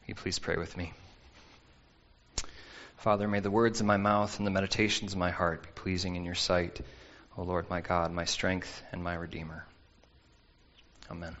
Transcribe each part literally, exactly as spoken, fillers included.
Will you please pray with me? Father, may the words of my mouth and the meditations of my heart be pleasing in your sight, O Lord my God, my strength and my Redeemer. Amen.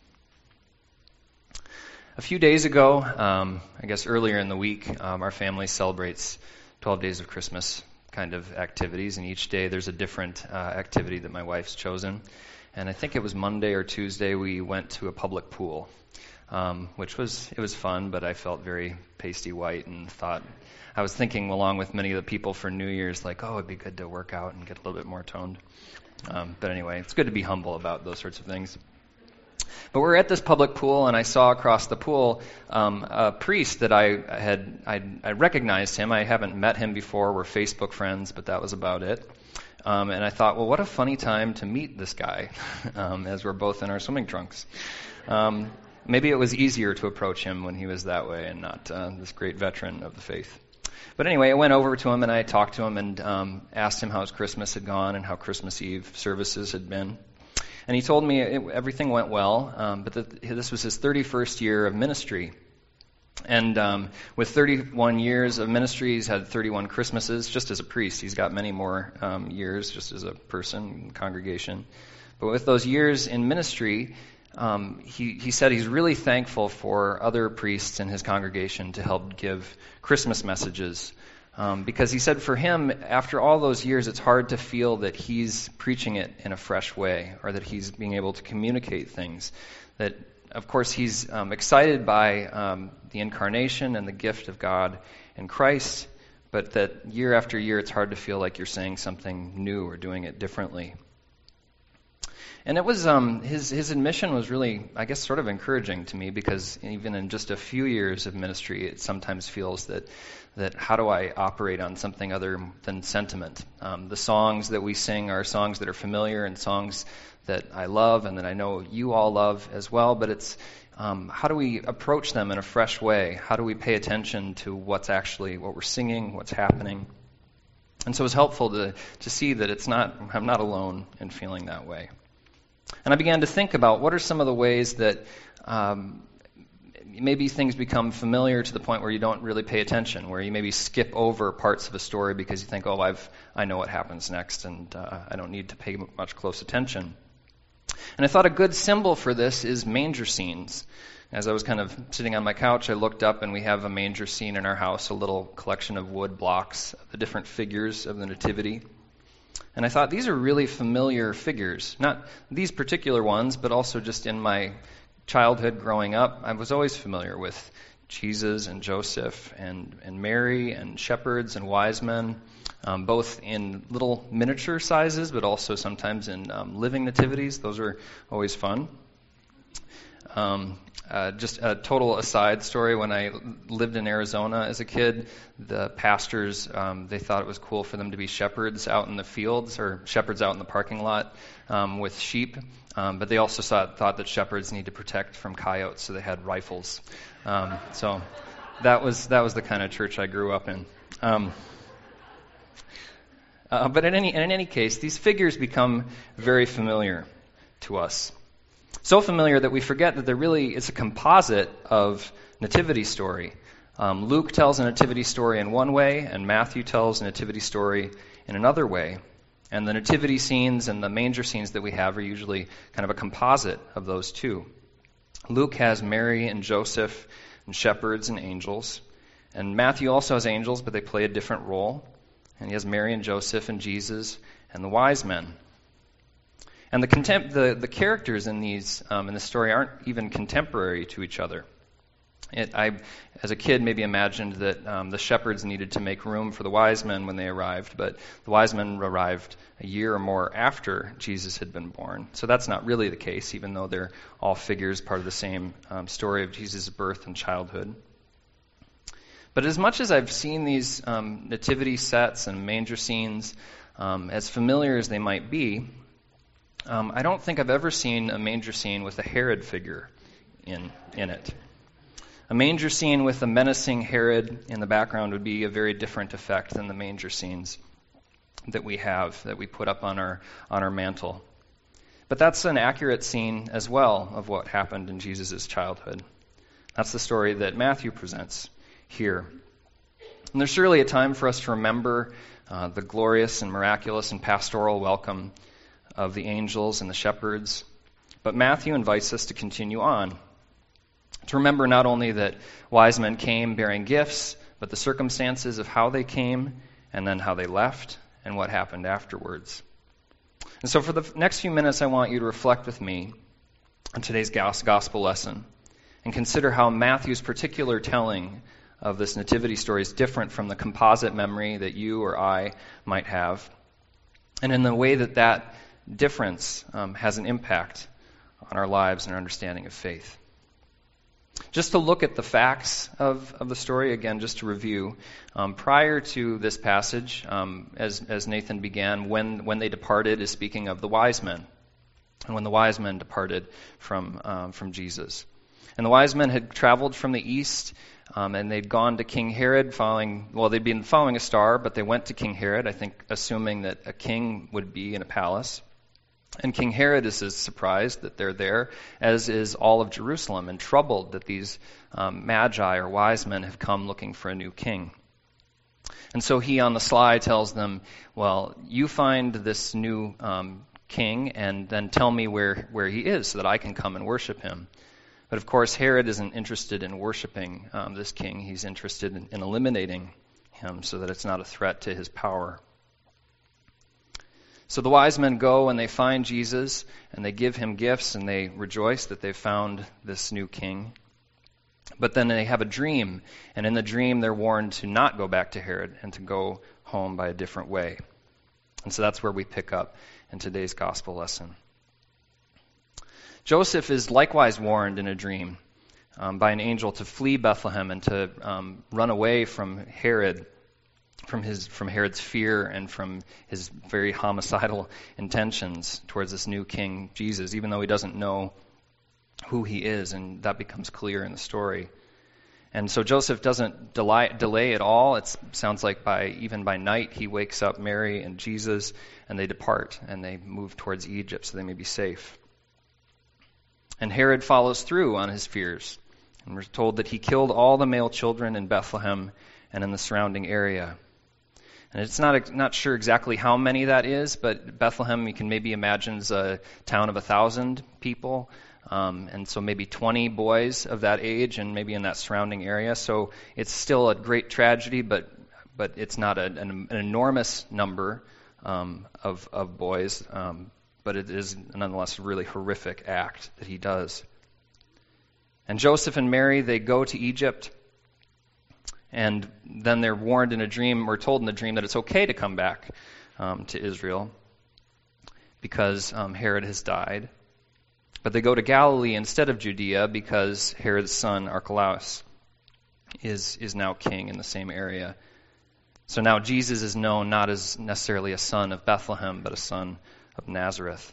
A few days ago, um, I guess earlier in the week, um, our family celebrates twelve days of Christmas kind of activities, and each day there's a different uh, activity that my wife's chosen. And I think it was Monday or Tuesday we went to a public pool, um, which was, it was fun, but I felt very pasty white and thought, I was thinking along with many of the people for New Year's, like, oh, it'd be good to work out and get a little bit more toned. Um, but anyway, it's good to be humble about those sorts of things. But we're at this public pool, and I saw across the pool um, a priest that I had, I, I recognized him. I haven't met him before. We're Facebook friends, but that was about it. Um, and I thought, well, what a funny time to meet this guy, um, as we're both in our swimming trunks. Um, maybe it was easier to approach him when he was that way and not uh, this great veteran of the faith. But anyway, I went over to him and I talked to him and um, asked him how his Christmas had gone and how Christmas Eve services had been. And he told me it, everything went well, um, but that this was his thirty-first year of ministry. And um, with thirty-one years of ministry, he's had thirty-one Christmases, just as a priest. He's got many more um, years just as a person, congregation. But with those years in ministry, Um, he, he said he's really thankful for other priests in his congregation to help give Christmas messages. Um, because he said for him, after all those years, it's hard to feel that he's preaching it in a fresh way or that he's being able to communicate things. That, of course, he's um, excited by um, the incarnation and the gift of God in Christ, but that year after year, it's hard to feel like you're saying something new or doing it differently. And it was um, his his admission was really, I guess, sort of encouraging to me, because even in just a few years of ministry, it sometimes feels that that how do I operate on something other than sentiment? Um, the songs that we sing are songs that are familiar and songs that I love and that I know you all love as well. But it's um, how do we approach them in a fresh way? How do we pay attention to what's actually what we're singing, what's happening? And so it was helpful to to see that it's not I'm not alone in feeling that way. And I began to think about what are some of the ways that um, maybe things become familiar to the point where you don't really pay attention, where you maybe skip over parts of a story because you think, oh, I've I know what happens next, and uh, I don't need to pay much close attention. And I thought a good symbol for this is manger scenes. As I was kind of sitting on my couch, I looked up, and we have a manger scene in our house, a little collection of wood blocks of the different figures of the Nativity. And I thought, these are really familiar figures. Not these particular ones, but also just in my childhood growing up, I was always familiar with Jesus and Joseph and, and Mary and shepherds and wise men, um, both in little miniature sizes, but also sometimes in um, living nativities. Those are always fun. Um, uh, just a total aside story, when I lived in Arizona as a kid, the pastors, um, they thought it was cool for them to be shepherds out in the fields, or shepherds out in the parking lot um, with sheep, um, but they also saw, thought that shepherds need to protect from coyotes, so they had rifles. Um, so that was that was the kind of church I grew up in. Um, uh, but in any, in any case, these figures become very familiar to us. So familiar that we forget that they're really, it's a composite of nativity story. Um, Luke tells a nativity story in one way, and Matthew tells a nativity story in another way. And the nativity scenes and the manger scenes that we have are usually kind of a composite of those two. Luke has Mary and Joseph and shepherds and angels. And Matthew also has angels, but they play a different role. And he has Mary and Joseph and Jesus and the wise men. And the, contem- the the characters in these um, in the story aren't even contemporary to each other. It, I, as a kid, maybe imagined that um, the shepherds needed to make room for the wise men when they arrived, but the wise men arrived a year or more after Jesus had been born. So that's not really the case, even though they're all figures, part of the same um, story of Jesus' birth and childhood. But as much as I've seen these um, nativity sets and manger scenes, um, as familiar as they might be, Um, I don't think I've ever seen a manger scene with a Herod figure in in it. A manger scene with a menacing Herod in the background would be a very different effect than the manger scenes that we have, that we put up on our on our mantle. But that's an accurate scene as well of what happened in Jesus' childhood. That's the story that Matthew presents here. And there's surely a time for us to remember uh, the glorious and miraculous and pastoral welcome of the angels and the shepherds. But Matthew invites us to continue on, to remember not only that wise men came bearing gifts, but the circumstances of how they came, and then how they left, and what happened afterwards. And so for the next few minutes, I want you to reflect with me on today's gospel lesson and consider how Matthew's particular telling of this nativity story is different from the composite memory that you or I might have, and in the way that that difference um, has an impact on our lives and our understanding of faith. Just to look at the facts of, of the story, again, just to review, um, prior to this passage, um, as, as Nathan began, when, when they departed is speaking of the wise men, and when the wise men departed from, um, from Jesus. And the wise men had traveled from the east, um, and they'd gone to King Herod following, well, they'd been following a star, but they went to King Herod, I think assuming that a king would be in a palace. And King Herod is as surprised that they're there, as is all of Jerusalem, and troubled that these um, magi or wise men have come looking for a new king. And so he on the sly tells them, well, you find this new um, king and then tell me where, where he is so that I can come and worship him. But of course, Herod isn't interested in worshiping um, this king. He's interested in, in eliminating him so that it's not a threat to his power. So the wise men go and they find Jesus, and they give him gifts, and they rejoice that they've found this new king. But then they have a dream, and in the dream they're warned to not go back to Herod and to go home by a different way. And so that's where we pick up in today's gospel lesson. Joseph is likewise warned in a dream um, by an angel to flee Bethlehem and to um, run away from Herod, from his from Herod's fear and from his very homicidal intentions towards this new king, Jesus, even though he doesn't know who he is, and that becomes clear in the story. And so Joseph doesn't delay, delay at all. It sounds like by even by night he wakes up Mary and Jesus, and they depart, and they move towards Egypt so they may be safe. And Herod follows through on his fears, and we're told that he killed all the male children in Bethlehem and in the surrounding area. And it's not not sure exactly how many that is, but Bethlehem, you can maybe imagine, is a town of a thousand people, um, and so maybe twenty boys of that age, and maybe in that surrounding area. So it's still a great tragedy, but but it's not a, an, an enormous number um, of of boys, um, but it is nonetheless a really horrific act that he does. And Joseph and Mary, they go to Egypt. And then they're warned in a dream, or told in the dream, that it's okay to come back um, to Israel because um, Herod has died. But they go to Galilee instead of Judea because Herod's son, Archelaus, is, is now king in the same area. So now Jesus is known not as necessarily a son of Bethlehem, but a son of Nazareth.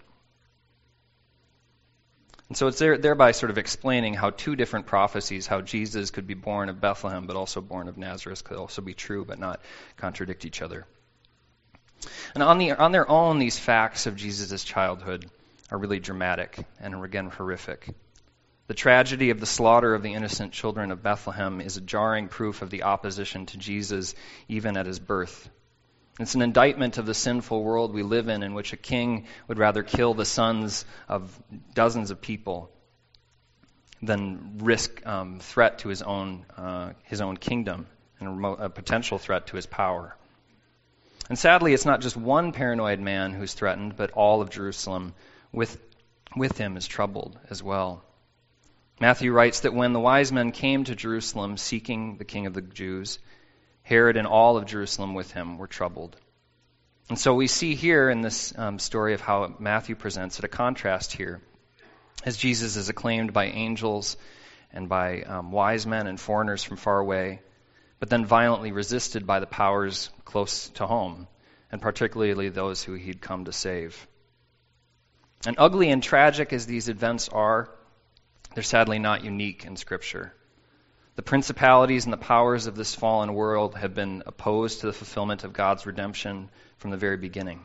And so it's there, thereby sort of explaining how two different prophecies, how Jesus could be born of Bethlehem but also born of Nazareth, could also be true but not contradict each other. And on the on their own, these facts of Jesus' childhood are really dramatic and, again, horrific. The tragedy of the slaughter of the innocent children of Bethlehem is a jarring proof of the opposition to Jesus even at his birth. It's an indictment of the sinful world we live in, in which a king would rather kill the sons of dozens of people than risk um, threat to his own uh, his own kingdom and a, remote, a potential threat to his power. And sadly, it's not just one paranoid man who's threatened, but all of Jerusalem with with him is troubled as well. Matthew writes that when the wise men came to Jerusalem seeking the King of the Jews, Herod and all of Jerusalem with him were troubled. And so we see here in this um, story of how Matthew presents it, a contrast here, as Jesus is acclaimed by angels and by um, wise men and foreigners from far away, but then violently resisted by the powers close to home, and particularly those who he'd come to save. And ugly and tragic as these events are, they're sadly not unique in Scripture. The principalities and the powers of this fallen world have been opposed to the fulfillment of God's redemption from the very beginning.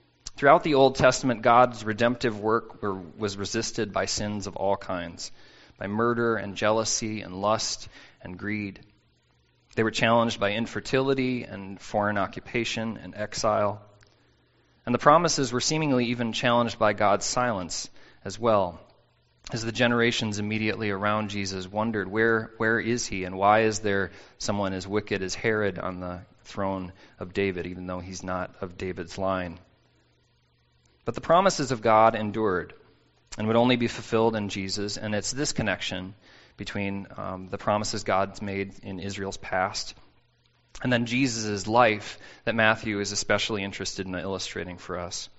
Throughout the Old Testament, God's redemptive work were, was resisted by sins of all kinds, by murder and jealousy and lust and greed. They were challenged by infertility and foreign occupation and exile. And the promises were seemingly even challenged by God's silence as well, as the generations immediately around Jesus wondered, where, where is he, and why is there someone as wicked as Herod on the throne of David, even though he's not of David's line? But the promises of God endured and would only be fulfilled in Jesus, and it's this connection between um, the promises God's made in Israel's past and then Jesus' life that Matthew is especially interested in illustrating for us.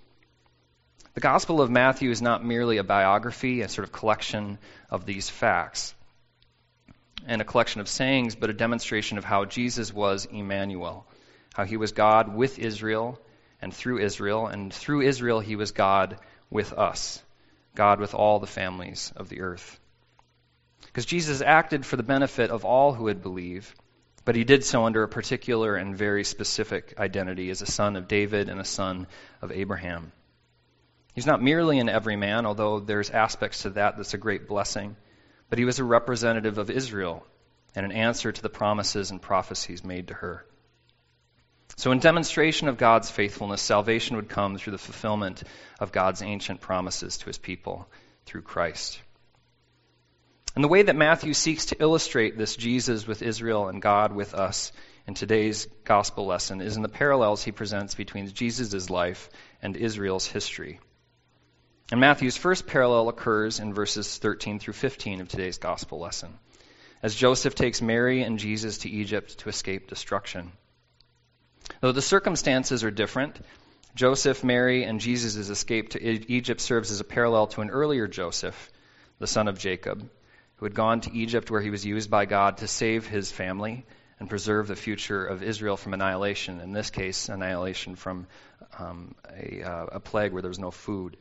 The Gospel of Matthew is not merely a biography, a sort of collection of these facts and a collection of sayings, but a demonstration of how Jesus was Emmanuel, how he was God with Israel and through Israel, and through Israel he was God with us, God with all the families of the earth. Because Jesus acted for the benefit of all who would believe, but he did so under a particular and very specific identity as a son of David and a son of Abraham. He's not merely an everyman, although there's aspects to that that's a great blessing, but he was a representative of Israel and an answer to the promises and prophecies made to her. So in demonstration of God's faithfulness, salvation would come through the fulfillment of God's ancient promises to his people through Christ. And the way that Matthew seeks to illustrate this Jesus with Israel and God with us in today's gospel lesson is in the parallels he presents between Jesus' life and Israel's history. And Matthew's first parallel occurs in verses thirteen through fifteen of today's gospel lesson, as Joseph takes Mary and Jesus to Egypt to escape destruction. Though the circumstances are different, Joseph, Mary, and Jesus' escape to Egypt serves as a parallel to an earlier Joseph, the son of Jacob, who had gone to Egypt where he was used by God to save his family and preserve the future of Israel from annihilation, in this case, annihilation from um, a, uh, a plague where there was no food.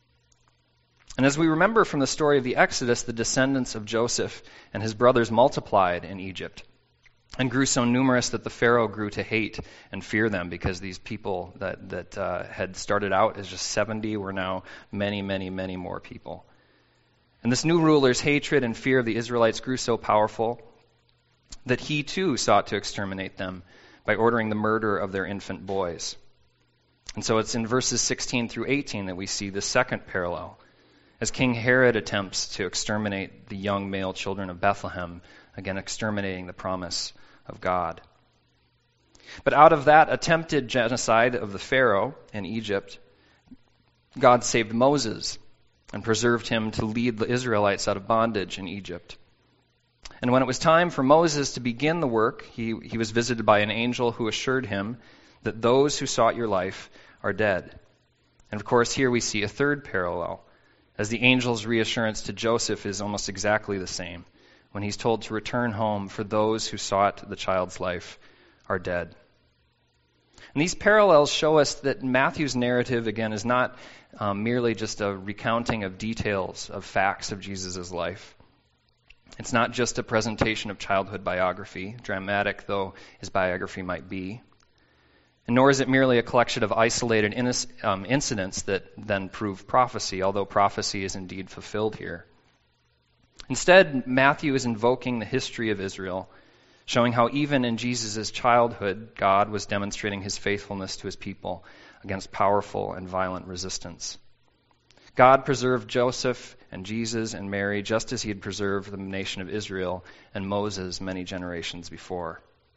And as we remember from the story of the Exodus, the descendants of Joseph and his brothers multiplied in Egypt and grew so numerous that the Pharaoh grew to hate and fear them, because these people that, that uh, had started out as just seventy were now many, many, many more people. And this new ruler's hatred and fear of the Israelites grew so powerful that he too sought to exterminate them by ordering the murder of their infant boys. And so it's in verses sixteen through eighteen that we see the second parallel, as King Herod attempts to exterminate the young male children of Bethlehem, again exterminating the promise of God. But out of that attempted genocide of the Pharaoh in Egypt, God saved Moses and preserved him to lead the Israelites out of bondage in Egypt. And when it was time for Moses to begin the work, he, he was visited by an angel who assured him that those who sought your life are dead. And of course, here we see a third parallel, as the angel's reassurance to Joseph is almost exactly the same, when he's told to return home, for those who sought the child's life are dead. And these parallels show us that Matthew's narrative, again, is not um, merely just a recounting of details, of facts of Jesus' life. It's not just a presentation of childhood biography, dramatic though his biography might be. And nor is it merely a collection of isolated in, um, incidents that then prove prophecy, although prophecy is indeed fulfilled here. Instead, Matthew is invoking the history of Israel, showing how even in Jesus' childhood, God was demonstrating his faithfulness to his people against powerful and violent resistance. God preserved Joseph and Jesus and Mary just as he had preserved the nation of Israel and Moses many generations before.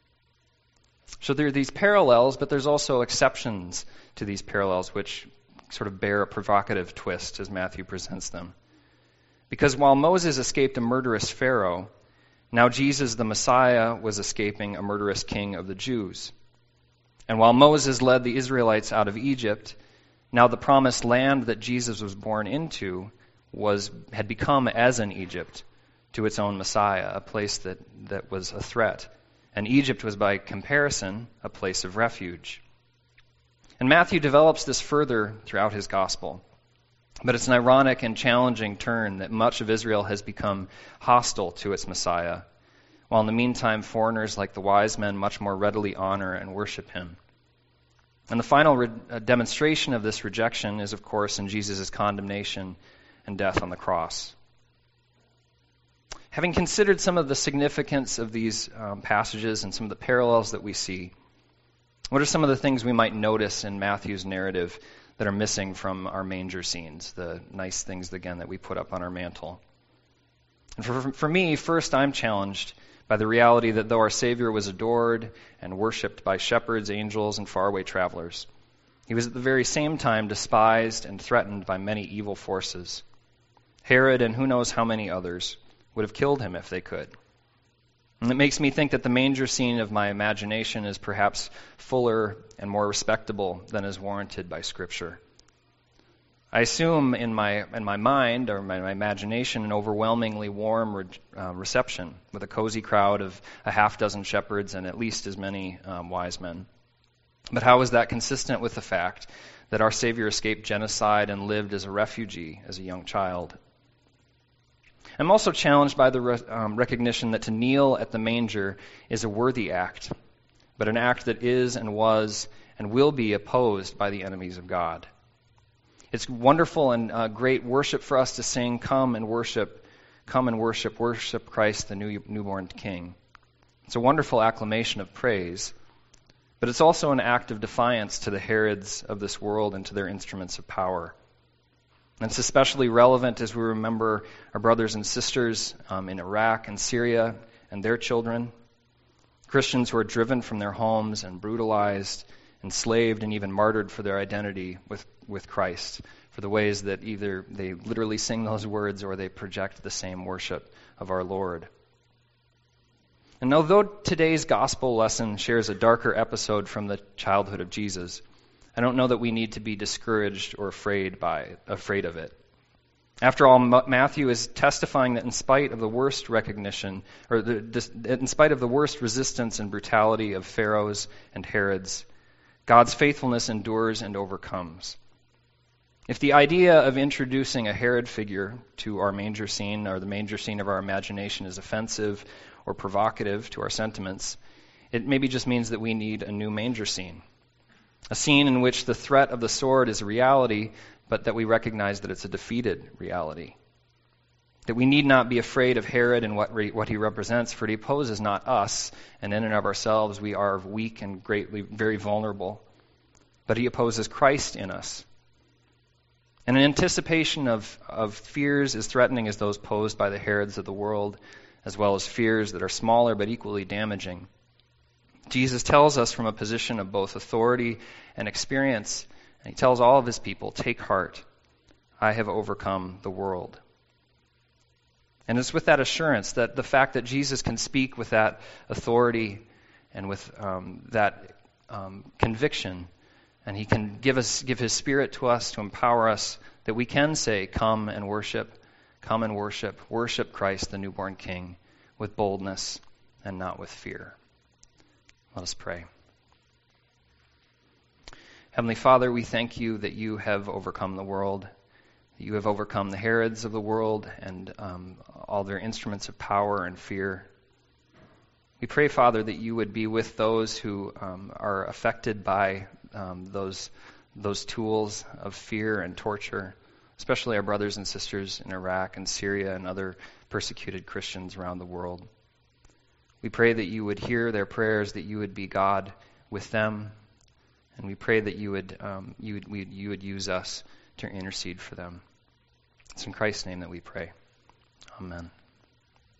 So there are these parallels, but there's also exceptions to these parallels which sort of bear a provocative twist as Matthew presents them. Because while Moses escaped a murderous Pharaoh, now Jesus the Messiah was escaping a murderous king of the Jews. And while Moses led the Israelites out of Egypt, now the promised land that Jesus was born into was had become as an Egypt to its own Messiah, a place that, that was a threat. And Egypt was by comparison a place of refuge. And Matthew develops this further throughout his gospel. But it's an ironic and challenging turn that much of Israel has become hostile to its Messiah, while in the meantime foreigners like the wise men much more readily honor and worship him. And the final re- demonstration of this rejection is, of course, in Jesus' condemnation and death on the cross. Having considered some of the significance of these um, passages and some of the parallels that we see, what are some of the things we might notice in Matthew's narrative that are missing from our manger scenes, the nice things, again, that we put up on our mantle? And for, for me, first, I'm challenged by the reality that though our Savior was adored and worshipped by shepherds, angels, and faraway travelers, he was at the very same time despised and threatened by many evil forces. Herod and who knows how many others would have killed him if they could. And it makes me think that the manger scene of my imagination is perhaps fuller and more respectable than is warranted by Scripture. I assume in my in my mind or my, my imagination an overwhelmingly warm re, uh, reception with a cozy crowd of a half dozen shepherds and at least as many um, wise men. But how is that consistent with the fact that our Savior escaped genocide and lived as a refugee as a young child? I'm also challenged by the re- um, recognition that to kneel at the manger is a worthy act, but an act that is and was and will be opposed by the enemies of God. It's wonderful and uh, great worship for us to sing, "Come and worship, come and worship, worship Christ, the new, newborn King." It's a wonderful acclamation of praise, but it's also an act of defiance to the Herods of this world and to their instruments of power. And it's especially relevant as we remember our brothers and sisters um, in Iraq and Syria and their children, Christians who are driven from their homes and brutalized, enslaved, and even martyred for their identity with, with Christ, for the ways that either they literally sing those words or they project the same worship of our Lord. And although today's gospel lesson shares a darker episode from the childhood of Jesus, I don't know that we need to be discouraged or afraid by afraid of it. After all, Matthew is testifying that in spite of the worst recognition, or the, in spite of the worst resistance and brutality of Pharaohs and Herods, God's faithfulness endures and overcomes. If the idea of introducing a Herod figure to our manger scene, or the manger scene of our imagination, is offensive or provocative to our sentiments, it maybe just means that we need a new manger scene. A scene in which the threat of the sword is a reality, but that we recognize that it's a defeated reality. That we need not be afraid of Herod and what re- what he represents, for he opposes not us, and in and of ourselves we are weak and greatly, very vulnerable. But he opposes Christ in us. And in anticipation of, of fears as threatening as those posed by the Herods of the world, as well as fears that are smaller but equally damaging, Jesus tells us from a position of both authority and experience, and he tells all of his people, "Take heart, I have overcome the world." And it's with that assurance, that the fact that Jesus can speak with that authority and with um, that um, conviction, and he can give us, give his Spirit to us to empower us, that we can say, "Come and worship, come and worship, worship Christ, the newborn King, with boldness and not with fear." Let us pray. Heavenly Father, we thank you that you have overcome the world, that you have overcome the Herods of the world and um, all their instruments of power and fear. We pray, Father, that you would be with those who um, are affected by um, those those tools of fear and torture, especially our brothers and sisters in Iraq and Syria and other persecuted Christians around the world. We pray that you would hear their prayers, that you would be God with them, and we pray that you would um, you would we, you would use us to intercede for them. It's in Christ's name that we pray. Amen.